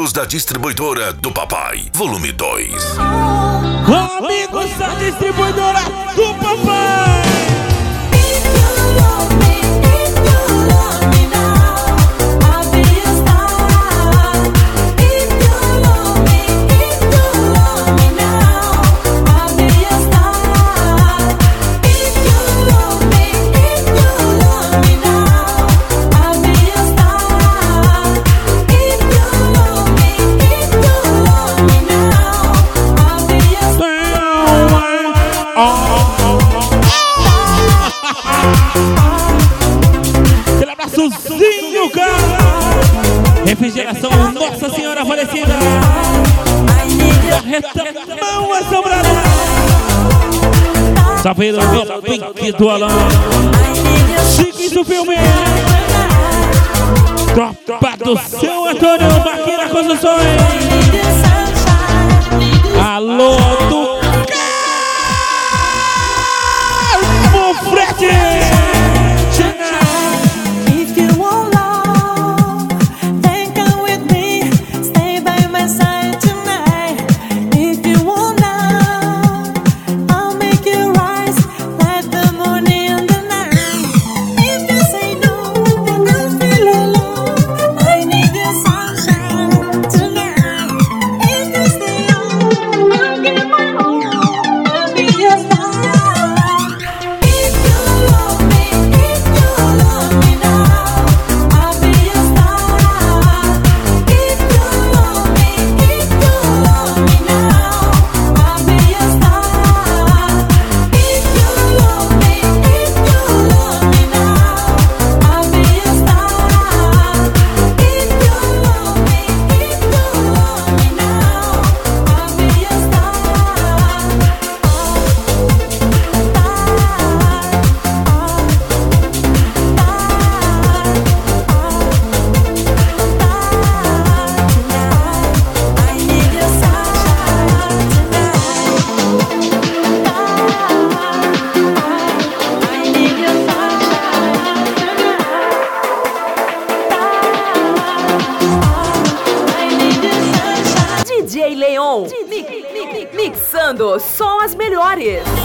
amigos da distribuidora do papai, volume 2. Amigos da distribuidora do papai. Aquele abraçozinho, cara. Refrigeração Nossa Senhora Falecida. Mão assombrada. Sapeiro do Pink do Alan. Chique do filme. Tropa do seu Antônio Marquina Construções. Alô do Frete! If you want love, then come with me. Stay by my side tonight. If you want love, I'll make you rise like the moon in the night. If you say no, then I'll feel alone. I need your sunshine tonight. If you stay on, I'll give my all. I'll be your star. DJ Leon, mixando só as melhores.